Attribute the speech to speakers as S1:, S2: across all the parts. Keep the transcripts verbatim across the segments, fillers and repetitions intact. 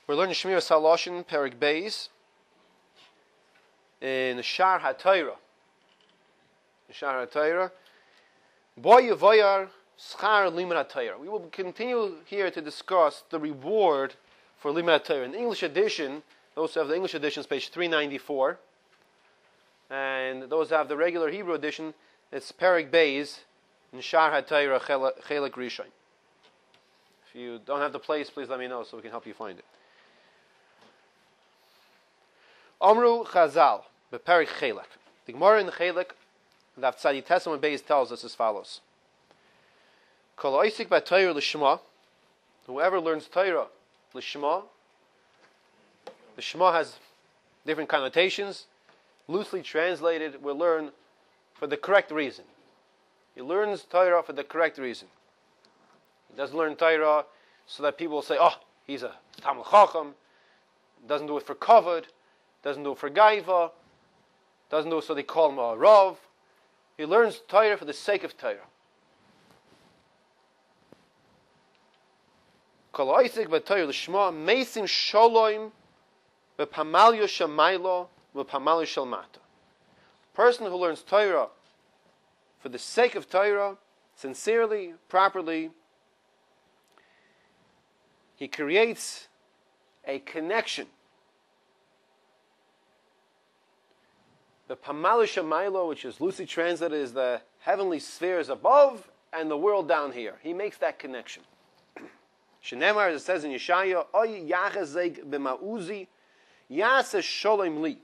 S1: We're learning Shmiras Haloshin, Perik Beis, in Shar HaTorah. Shar HaTorah. Boy Yevoyar Schar Limud HaTorah. We will continue here to discuss the reward for Limud HaTorah. In the English edition, those who have the English edition, page three ninety-four. And those who have the regular Hebrew edition, it's Perik Beis, in Shar HaTorah, Chelik Rishon. If you don't have the place, please let me know so we can help you find it. Amru Chazal, Beperik Chelik. The Gemara in the Chelik, the Tzadi Tesam Beis tells us as follows: Kol oisik b'Torah l'shma. Whoever learns Torah l'shma. The Shema has different connotations. Loosely translated, we'll learn for the correct reason. He learns Torah for the correct reason. He doesn't learn Torah so that people will say, "Oh, he's a Talmid Chacham." Doesn't do it for kavod. Doesn't do it for gaiva, doesn't do it so they call him a Rav. He learns Torah for the sake of Torah. Kol oisik b'Torah l'shma meisim sholoim v'pamalyo shamaylo v'pamalyo shalmata. Person who learns Torah for the sake of Torah, sincerely, properly, he creates a connection. The Pamal Shamaylo, which is loosely translated, is the heavenly spheres above and the world down here. He makes that connection. Shenemar, as it says in Yeshaya, Oy yachazeg b'ma'uzi yaseh sholem li.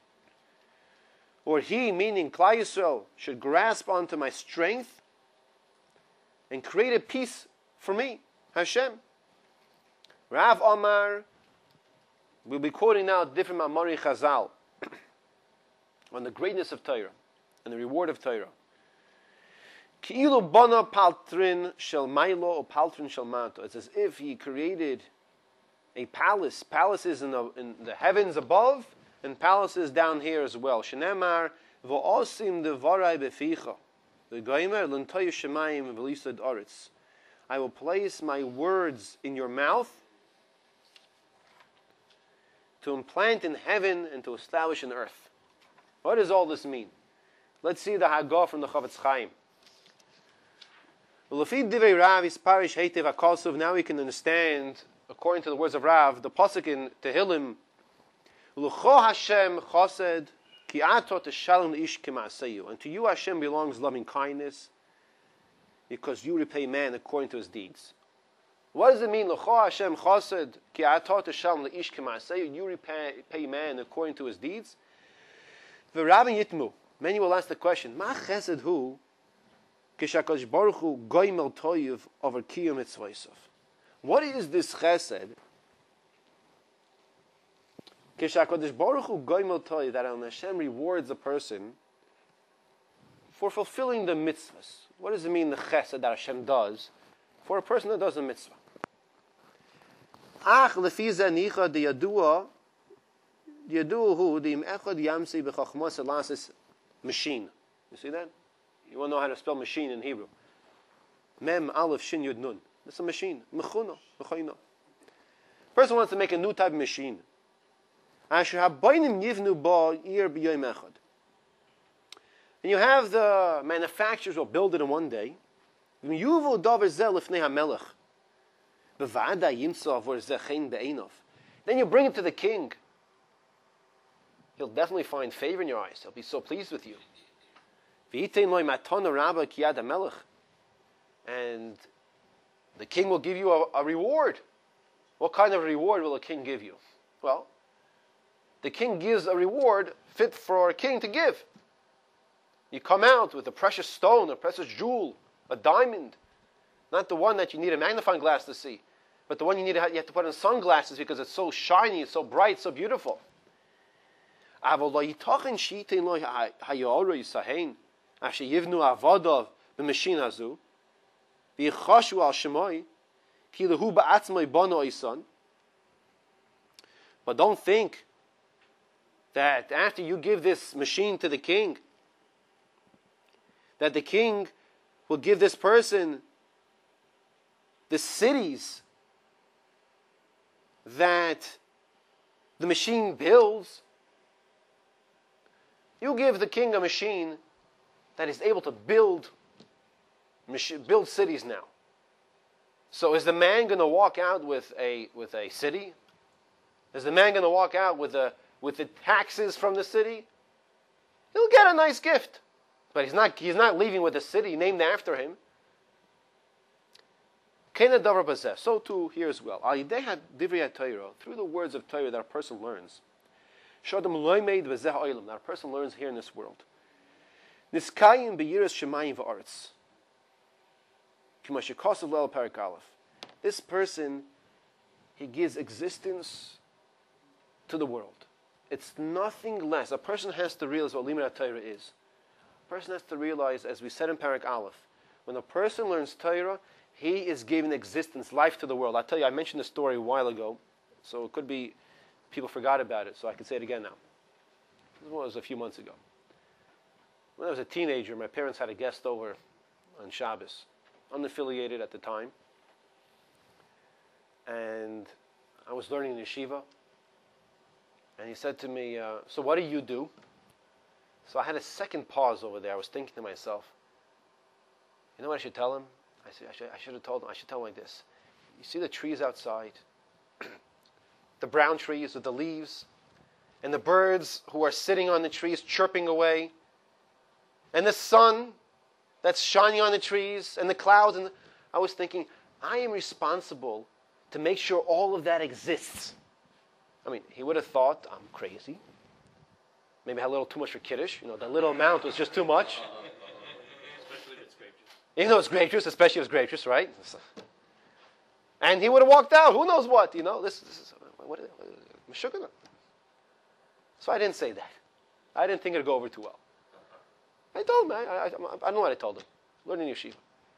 S1: Or he, meaning Klal Yisrael, should grasp onto my strength and create a peace for me, Hashem. Rav Omar, we'll be quoting now different Ma'amari Chazal on the greatness of Torah and the reward of Torah. Ki'ilu bana paltrin shel mailo or paltrin shel mato. It's as if he created a palace, palaces in the, in the heavens above and palaces down here as well. Shenemar v'osim devarai beficha v'goymer l'ntoyu shemayim v'lisad oretz. I will place my words in your mouth to implant in heaven and to establish in earth. What does all this mean? Let's see the Haggadah from the Chavetz Chaim. Now we can understand, according to the words of Rav, the pasuk in Tehillim, and to you Hashem belongs loving kindness, because you repay man according to his deeds. What does it mean? You repay man according to his deeds. The Rabbi Yitmu, many will ask the question: Ma chesed hu k'shakadosh baruch hu goymel toyev over kiyum mitzvosov? What is this chesed? K'shakadosh baruch hu goymel toyev, that Hashem rewards a person for fulfilling the mitzvahs. What does it mean, the chesed that Hashem does for a person that does a mitzvah? Ach lefi zeh nicha deyadua. Machine. You see that? You want to know how to spell machine in Hebrew? Mem, Aleph, Shin, Yud, Nun. That's a machine. Mechuno. Person wants to make a new type of machine. And you have the manufacturers will build it in one day. Then you bring it to the king. He'll definitely find favor in your eyes. He'll be so pleased with you. And the king will give you a, a reward. What kind of reward will a king give you? Well, the king gives a reward fit for a king to give. You come out with a precious stone, a precious jewel, a diamond. Not the one that you need a magnifying glass to see, but the one you need to have, you have to put in sunglasses because it's so shiny, it's so bright, so beautiful. But don't think that after you give this machine to the king, that the king will give this person the cities that the machine builds. You give the king a machine that is able to build, build cities now. So is the man going to walk out with a with a city? Is the man going to walk out with the with the taxes from the city? He'll get a nice gift, but he's not he's not leaving with a city named after him. So too here as well. Through the words of Torah that a person learns, that a person learns here in this world. This person, he gives existence to the world. It's nothing less. A person has to realize what Limud Torah is. A person has to realize, as we said in Parak Aleph, when a person learns Torah, he is giving existence, life to the world. I tell you, I mentioned the story a while ago, so it could be people forgot about it, so I can say it again now. This was a few months ago. When I was a teenager, my parents had a guest over on Shabbos, unaffiliated at the time, and I was learning in yeshiva, and he said to me, uh, so what do you do? So I had a second pause over there. I was thinking to myself, you know what I should tell him? I said, I should, I should have told him, I should tell him like this. You see the trees outside? The brown trees with the leaves, and the birds who are sitting on the trees chirping away, and the sun that's shining on the trees, and the clouds. And the, I was thinking, I am responsible to make sure all of that exists. I mean, he would have thought I'm crazy. Maybe I had a little too much for Kiddush. You know, that little amount was just too much.
S2: Especially if it's grape juice.
S1: Even though it's grape juice, especially if it's grape juice, right? And he would have walked out. Who knows what? You know, this, this is what, what, what, so I didn't say that. I didn't think it'd go over too well. I told him. I, I, I don't know what I told him. Learning yeshiva.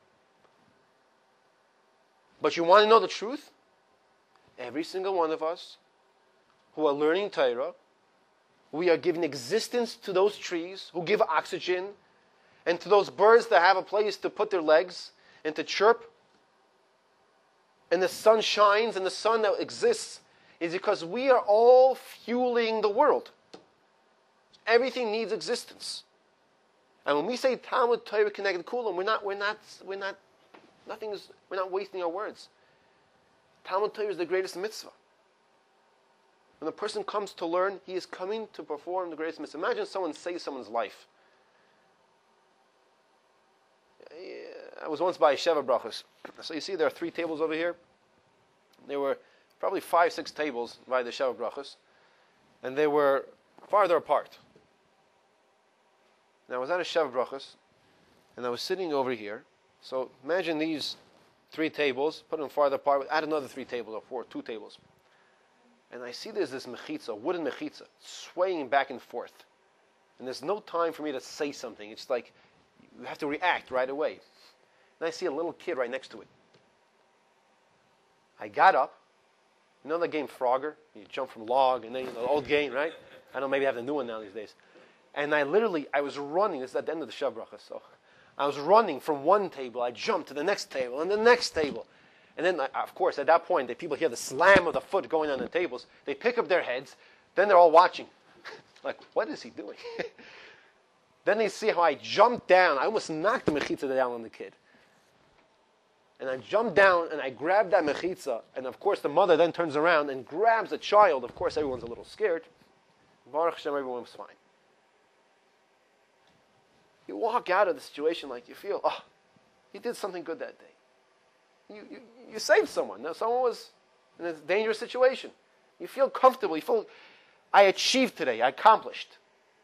S1: But you want to know the truth? Every single one of us who are learning Torah, we are giving existence to those trees who give oxygen, and to those birds that have a place to put their legs and to chirp. And the sun shines, and the sun that exists is because we are all fueling the world. Everything needs existence. And when we say Talmud Torah connected Kulam, we're not, we're not, we're not, nothing is, we're not wasting our words. Talmud Torah is the greatest mitzvah. When a person comes to learn, he is coming to perform the greatest mitzvah. Imagine someone saves someone's life. I was once by Sheva Brachos. So you see there are three tables over here. There were probably five, six tables by the Sheva Brachos. And they were farther apart. Now I was at a Sheva Brachos, and I was sitting over here. So imagine these three tables, put them farther apart, add another three tables or four, two tables. And I see there's this mechitza, wooden mechitza, swaying back and forth. And there's no time for me to say something. It's like you have to react right away. And I see a little kid right next to it. I got up. You know the game Frogger? You jump from log, and then, you know, the old game, right? I don't know, maybe I have the new one now these days. And I literally, I was running. This is at the end of the Sheva Brachos. So I was running from one table. I jumped to the next table and the next table. And then, of course, at that point, the people hear the slam of the foot going on the tables. They pick up their heads. Then they're all watching. Like, what is he doing? Then they see how I jumped down. I almost knocked the mechitza down on the kid. And I jumped down and I grabbed that mechitza. And of course, the mother then turns around and grabs the child. Of course, everyone's a little scared. Baruch Hashem, everyone was fine. You walk out of the situation like you feel, oh, you did something good that day. You, you, you saved someone. Now, someone was in a dangerous situation. You feel comfortable. You feel, I achieved today. I accomplished.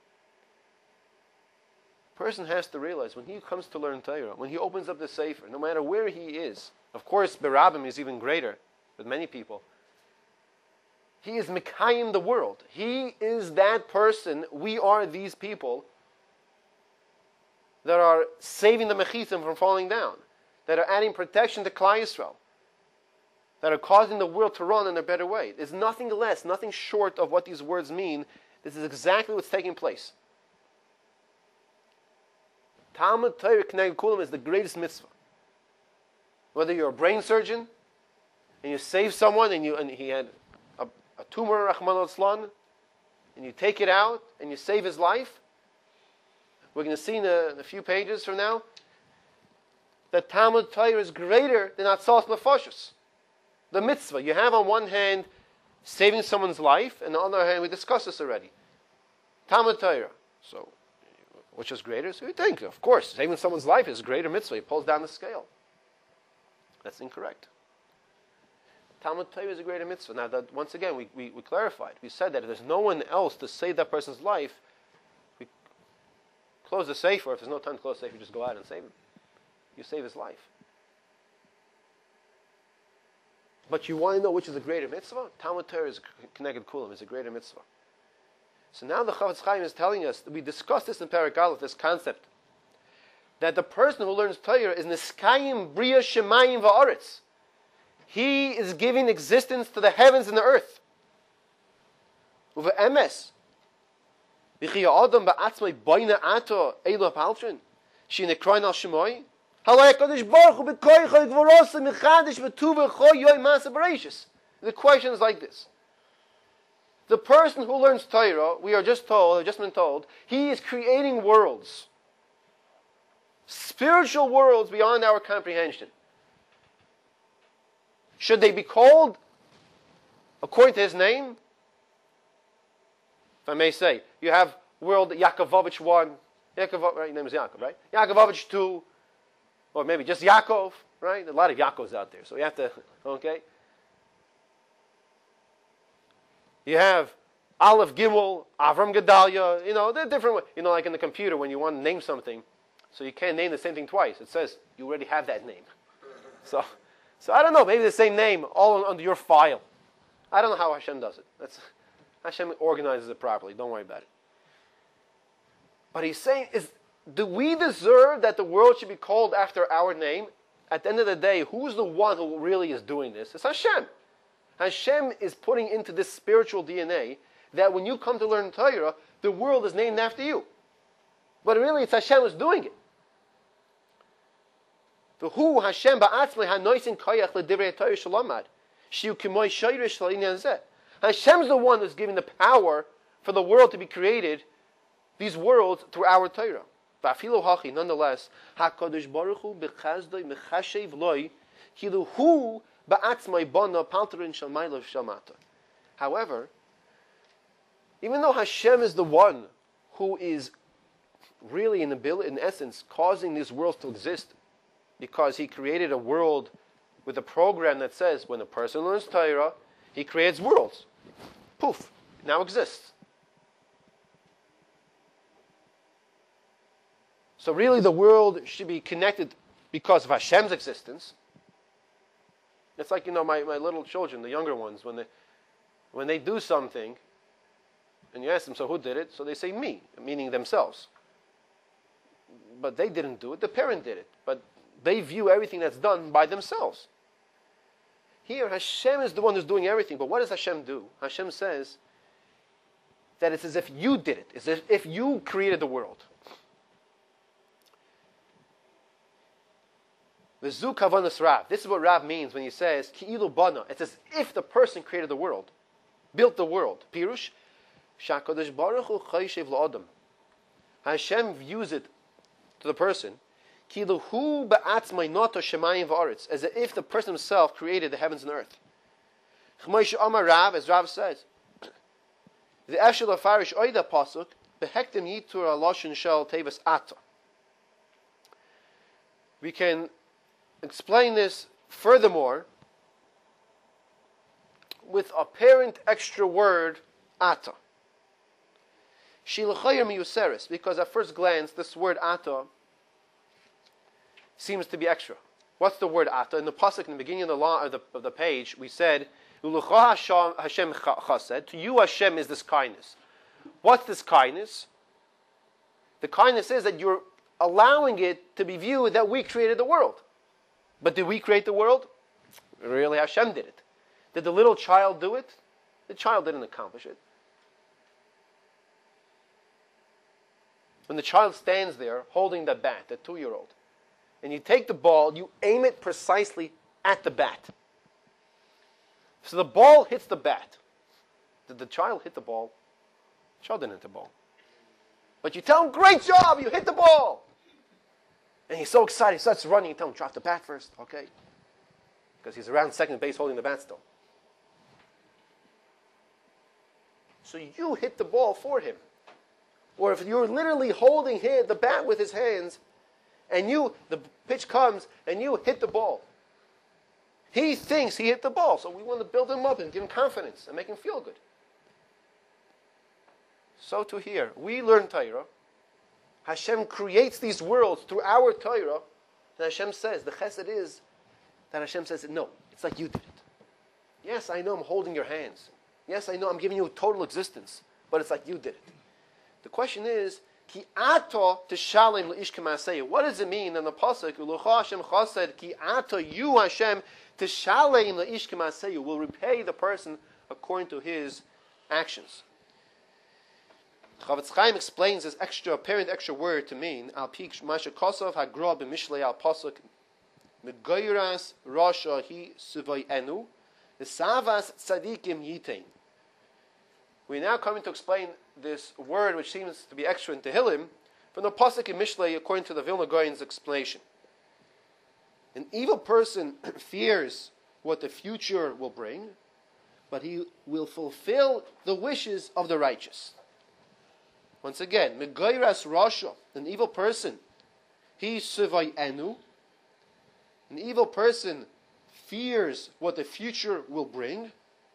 S1: A person has to realize when he comes to learn Torah, when he opens up the Sefer, no matter where he is, of course, Berabim is even greater with many people. He is Mekayim the world. He is that person. We are these people that are saving the Mechitzim from falling down, that are adding protection to Klal Yisrael, that are causing the world to run in a better way. There's nothing less, nothing short of what these words mean. This is exactly what's taking place. Talmud Torah K'neged Kulam is the greatest mitzvah. Whether you're a brain surgeon and you save someone and you and he had tumor, Rahman al-Islam, and you take it out and you save his life, we're going to see in a, in a few pages from now that Talmud Torah is greater than Atzos Nefashos. The mitzvah. You have on one hand saving someone's life, and on the other hand, we discussed this already. Talmud Torah. So, which is greater? So you think, of course, saving someone's life is a greater mitzvah. He pulls down the scale. That's incorrect. Talmud Torah is a greater mitzvah. Now, that, once again, we, we, we clarified. We said that if there's no one else to save that person's life, we close the safe, or if there's no time to close the safe, you just go out and save him. You save his life. But you want to know which is a greater mitzvah? Talmud Torah is connected kulam, is a greater mitzvah. So now the Chafetz Chaim is telling us, that we discussed this in Perek Aleph, this concept, that the person who learns Torah is Niskayim Bria Shemayim Va'aretz. He is giving existence to the heavens and the earth. Uva emes. V'chi Adam ba'atzmai boina ato elu ha'paltrin. She nekroin al shemoy. The question is like this. The person who learns Torah, we are just told, have just been told, he is creating worlds. Spiritual worlds beyond our comprehension. Should they be called according to his name? If I may say, you have world Yaakovovich one, Yaakov, right? His name is Yaakov, right? Yaakovovich two, or maybe just Yaakov, right? A lot of Yaakovs out there, so you have to, okay? You have Aleph Gimel, Avram Gedalia, you know, they're different, you know, like in the computer when you want to name something, so you can't name the same thing twice. It says you already have that name. So, so I don't know, maybe the same name all under your file. I don't know how Hashem does it. That's, Hashem organizes it properly. Don't worry about it. But he's saying, is, do we deserve that the world should be called after our name? At the end of the day, who's the one who really is doing this? It's Hashem. Hashem is putting into this spiritual D N A that when you come to learn Torah, the world is named after you. But really, it's Hashem who's doing it. The who Hashem ba'atzmei hanoisin koyach l'divrei Torah shalomad shiu k'moy shoyrish l'inyan zeh. Hashem's the one who's giving the power for the world to be created, these worlds, through our Torah. Va'afilu hachi, nonetheless, HaKadosh Baruch Hu b'chazdoi mechashev loi kilu hu ba'atzmei bona palterin shalmaylav shalmata. However, even though Hashem is the one who is really in, ability, in essence causing these worlds to exist, because he created a world with a program that says when a person learns Torah, he creates worlds. Poof, now exists. So really the world should be connected because of Hashem's existence. It's like, you know, my, my little children, the younger ones, when they, when they do something, and you ask them, so who did it? So they say me, meaning themselves. But they didn't do it, the parent did it. But they view everything that's done by themselves. Here, Hashem is the one who's doing everything. But what does Hashem do? Hashem says that it's as if you did it. It's as if you created the world. V'zu kavanas Rav. This is what Rav means when he says, Ki'ilu bana. It's as if the person created the world. Built the world. Pirush, Shakadosh Baruch Hu chayshev la'adam. Hashem views it to the person, Ki'ilu hu ba'atzmai noto shemayim v'aretz. As if the person himself created the heavens and earth. Ch'moish Amar Rav, as Rav says, the Eshel Afarish Oida Pasuk, Behektim Yitur Aloshin Shel Tevis Ata. We can explain this furthermore with apparent extra word Ata. Shilachayim Yuseris, because at first glance this word Ata seems to be extra. What's the word Ata? In the pasuk in the beginning of the law of the, of the page, we said, Ulucha Hashem chased. To you Hashem is this kindness. What's this kindness? The kindness is that you're allowing it to be viewed that we created the world. But did we create the world? Really, Hashem did it. Did the little child do it? The child didn't accomplish it. When the child stands there holding the bat, the two-year-old, and you take the ball, you aim it precisely at the bat. So the ball hits the bat. Did the child hit the ball? The child didn't hit the ball. But you tell him, great job, you hit the ball. And he's so excited, he starts running. You tell him, drop the bat first, okay? Because he's around second base holding the bat still. So you hit the ball for him. Or if you're literally holding him, the bat with his hands, and you, the pitch comes, and you hit the ball. He thinks he hit the ball, so we want to build him up and give him confidence and make him feel good. So to here, we learn Torah. Hashem creates these worlds through our Torah. And Hashem says, the chesed is that Hashem says, no, it's like you did it. Yes, I know I'm holding your hands. Yes, I know I'm giving you total existence. But it's like you did it. The question is, Ki ato tishalem leish k'maaseyu. What does it mean in the pasuk? Ulocha Hashem chased ki ato you Hashem tishalem leish k'maaseyu will repay the person according to his actions. Chavetz Chaim explains this extra apparent extra word to mean al pi masha kosov hagra b'mishlei al pasuk megoyras rasha hi suvay enu v'savas tzadikim yitain. We're now coming to explain this word, which seems to be extra in Tehillim, from the pasuk in Mishlei, according to the Vilna Gaon's explanation. An evil person fears what the future will bring, but he will fulfill the wishes of the righteous. Once again, Megoyras Rasha, an evil person, he sivay enu. An evil person fears what the future will bring.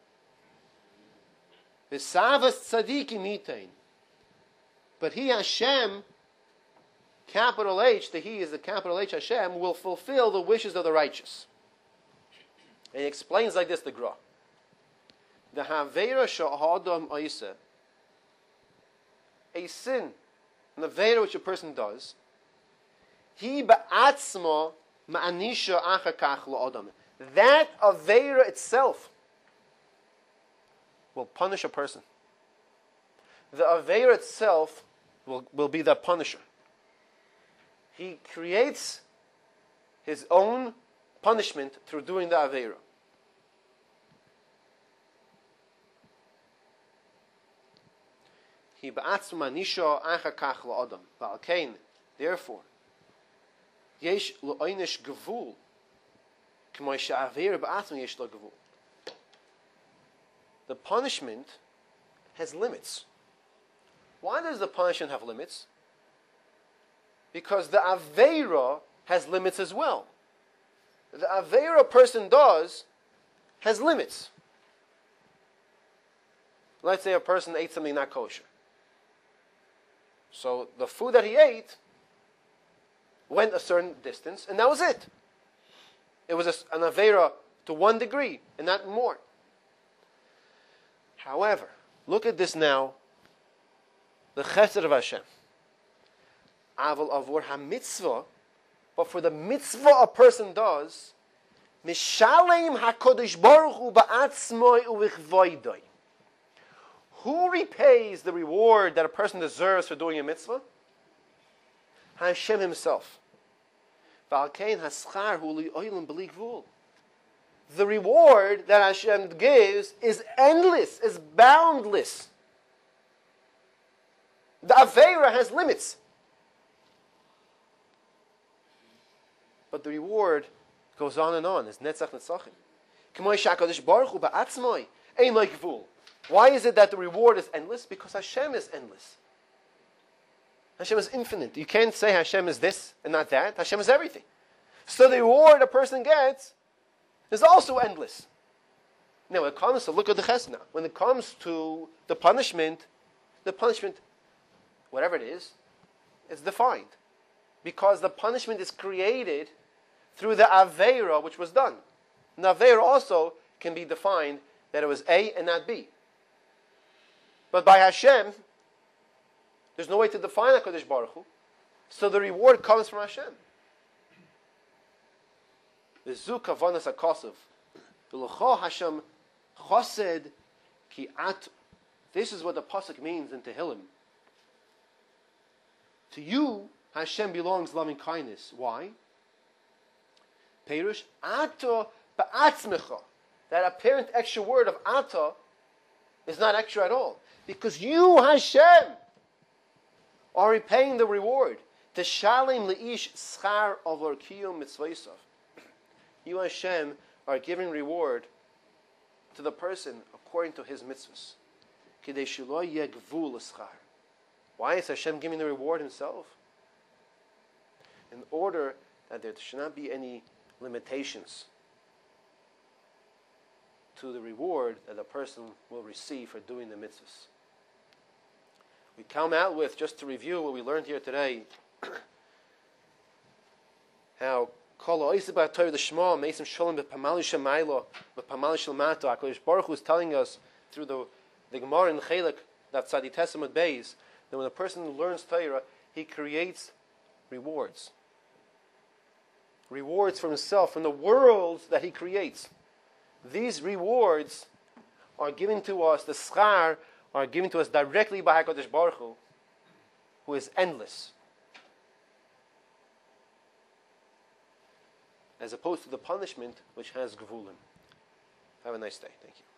S1: V'savas tzadikim yitain. But he, Hashem, capital H, the he is the capital H, Hashem, will fulfill the wishes of the righteous. And he explains like this, the Gra. The Haveira sha'adam oiseh, a sin, an Aveira which a person does, he ba'atzma ma'anisha achakach la'adam. That Aveira itself will punish a person. The Aveira itself will, will be the punisher. He creates his own punishment through doing the Aveira. He ba'atzma manisha achakach la'adam. Va'alkein, therefore, yesh lo'oinish gevul, k'may she'aveira ba'atzma yesh lo gevul. The punishment has limits. Why does the punishment have limits? Because the Aveira has limits as well. The Aveira a person does has limits. Let's say a person ate something not kosher. So the food that he ate went a certain distance, and that was it. It was a, an Aveira to one degree, and not more. However, look at this now. The chesed of Hashem. Aval avor ha-mitzvah, but for the mitzvah a person does, mishalem HaKadosh Baruch Hu ba'atzmoi uvichvoidoi. Who repays the reward that a person deserves for doing a mitzvah? Hashem himself. V'alkein haschar hu li'olim b'li gvul. The reward that Hashem gives is endless, is boundless. The Aveira has limits. But the reward goes on and on. It's netzach netzachim. K'moi shakadosh baruch hu ba'atzmoi ein lo gvul. Why is it that the reward is endless? Because Hashem is endless. Hashem is infinite. You can't say Hashem is this and not that. Hashem is everything. So the reward a person gets is also endless. Now, when it comes to, look at the chesed now. When it comes to the punishment, the punishment, whatever it is, is defined. Because the punishment is created through the Aveira which was done. And the Aveira also can be defined that it was A and not B. But by Hashem, there's no way to define HaKadosh Baruch Hu. So the reward comes from Hashem. V'zu kavanas hakosov. V'locha Hashem chosed ki at. This is what the pasuk means in Tehillim. To you, Hashem belongs loving kindness. Why? Perush ato ba'atzmecha. That apparent extra word of ata It's not extra at all. Because you, Hashem, are repaying the reward. Teshalim leish schar avor kiyum mitzvaysav. You, Hashem, are giving reward to the person according to his mitzvahs. Kidei shelo yeh gvul l'schar. Why is Hashem giving the reward himself? In order that there should not be any limitations to the reward that a person will receive for doing the mitzvahs. We come out with, just to review what we learned here today, how HaKadosh Baruch Hu is telling us through the, the Gemara in Chelek, that Tzadi Tesamud Beis, that when a person learns Torah, he creates rewards. Rewards for himself, from the worlds that he creates. These rewards are given to us, the schar, are given to us directly by HaKadosh Baruch Hu, who is endless. As opposed to the punishment which has gevulim. Have a nice day. Thank you.